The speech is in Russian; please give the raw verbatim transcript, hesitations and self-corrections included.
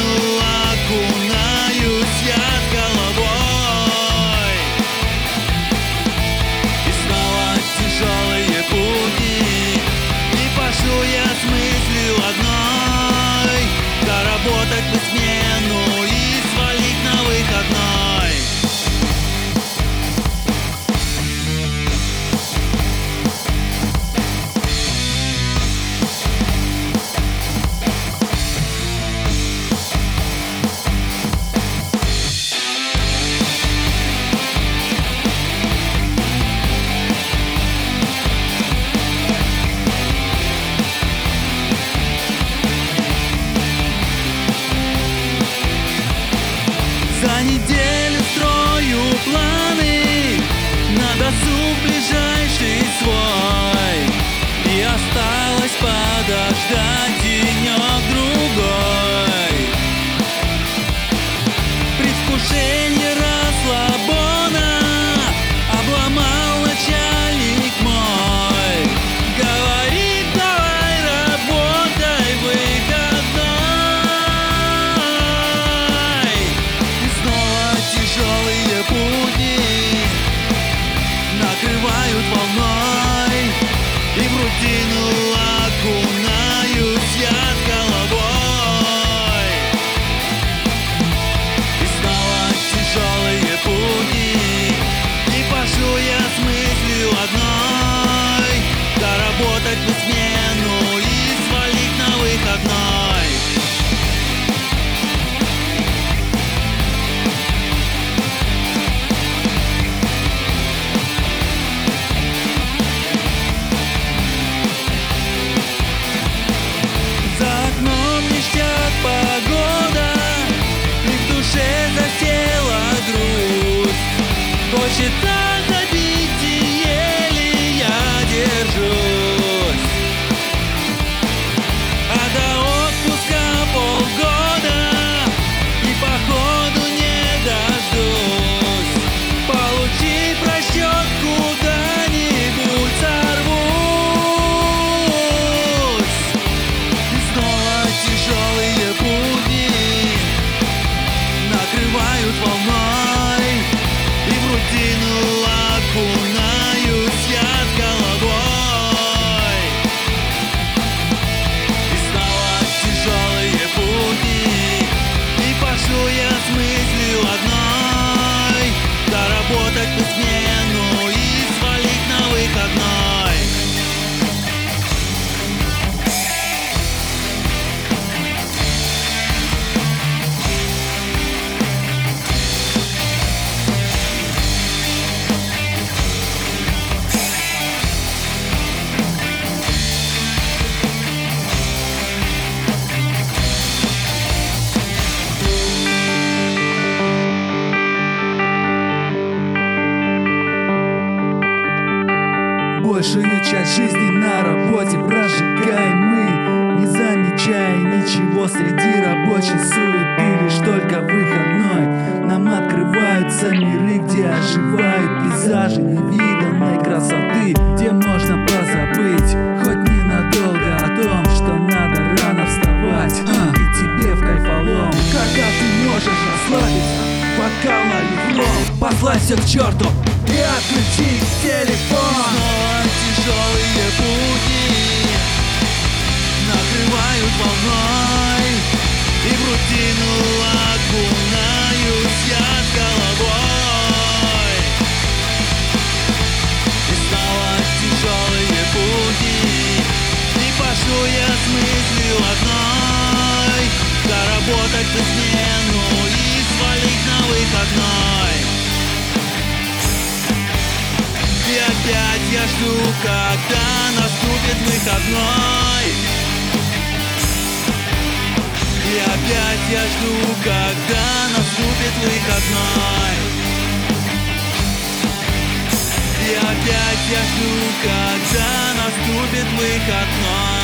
рутину окунаюсь я с головой. И снова тяжелые пути, и пошу я с мыслью одной: доработать бы смену и свалить на выходной. За неделю строю планы на досуг ближайший свой, и осталось подождать денек-другой. Предвкушение расслабона обломал начальник мой. Говорит: давай работай в выходной. Тяжелые пути накрывают волной, и в рутину окунаюсь я с головой. И снова тяжелые пути, и пошу я с мыслью одной: доработать бы смену и свалить на выходной. Погода, и в душе засела грусть. Хочется забить, и еле я держусь. А до отпуска полгода, и походу не дождусь. Получи просчет, куда-нибудь сорвусь. И снова тяжелые пути накрывают волной, и в рутину окунаюсь я с головой. И снова тяжелые пути, и пошу я с мыслью одной: доработать бы смену и свалить на выходной. Большую часть жизни на работе прожигаем мы, не замечая ничего среди рабочей суеты. Лишь только выходной нам открываются миры, где оживают пейзажи невиданной красоты, где можно позабыть хоть ненадолго о том, что надо рано вставать, а, и тебе в кайфолом. Когда ты можешь расслабиться, пока налив лом, послать все к черту и отключить телефон. Тяжелые пути накрывают волной, и в рутину окунаюсь я с головой. И снова тяжелые пути, и пошу я с мыслью одной: доработать бы смену и свалить на выходной. И опять я жду, когда наступит выходной. И опять я жду, когда наступит выходной. И опять я жду, когда наступит выходной.